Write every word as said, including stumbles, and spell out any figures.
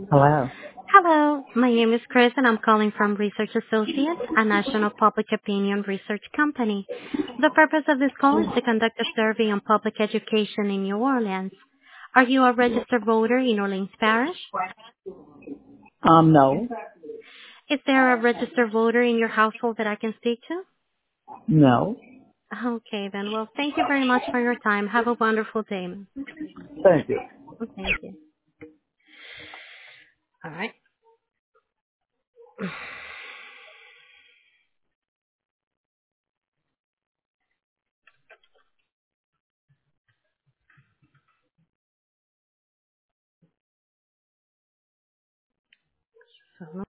Hello. Hello, my name is Chris and I'm calling from Research Associates, a national public opinion research company. The purpose of this call is to conduct a survey on public education in New Orleans. Are you a registered voter in Orleans Parish? Um, no. Is there a registered voter in your household that I can speak to? No. Okay then, well thank you very much for your time. Have a wonderful day. Thank you. Thank you. Alright. So